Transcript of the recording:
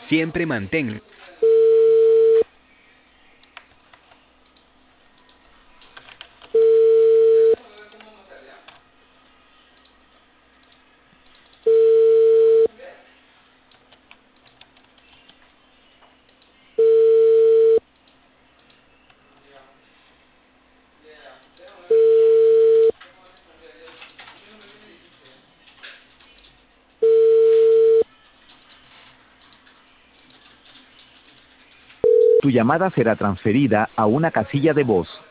Siempre mantén. Tu llamada será transferida a una casilla de voz.